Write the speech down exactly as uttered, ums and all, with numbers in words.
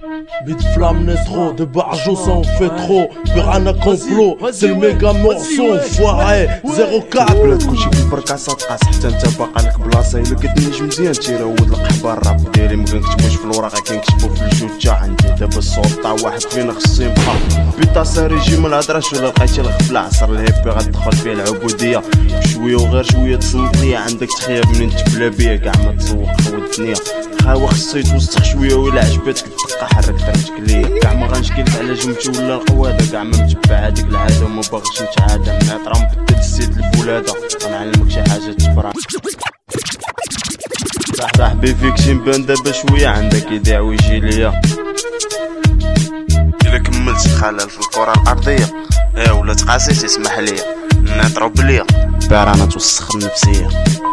Vite flamme trop, de barjo ça en fait trop. Piranha complot, c'est le méga morceau enfoiré. zéro quatre بلاد كلشي بالبركاسة تقاس حتى انت باقا لك بلاصة. إلا كتنجم مزيان تيراود القحبة الراب ديالي مكنكتبوش في الوراقة كنكتبو في الجوجة. عندي دابا السلطة واحد فينا خصو يبقى بيطاسة ريجيم الهضرة ولا لقيتي الغفلة. عصر الهيبي غتدخل فيه العبودية بشوية وغير شوية تصنطية. عندك تخيب منين تبلا بيا كاع ما تسوق خود الدنيا. خاوة خصو يتوسخ شوية ولا عجباتك الدقة حرك طريقك ليا. كاع ما غنشكيلك على جمتي ولا القوادة. كاع ما متبع هاديك العادة وما باغيش نتعادى. مناطرة مبدل السيد البولادة غنعلمك شي حاجة تبرا. صاحبي فيك شي نبان دابا شوية عندك يديع ويجي ليا. إلا كملت خلل في الكرة الأرضية ايه ولا تقاسيت اسمح ليا نضرب ليا بيرانا توسخ النفسية.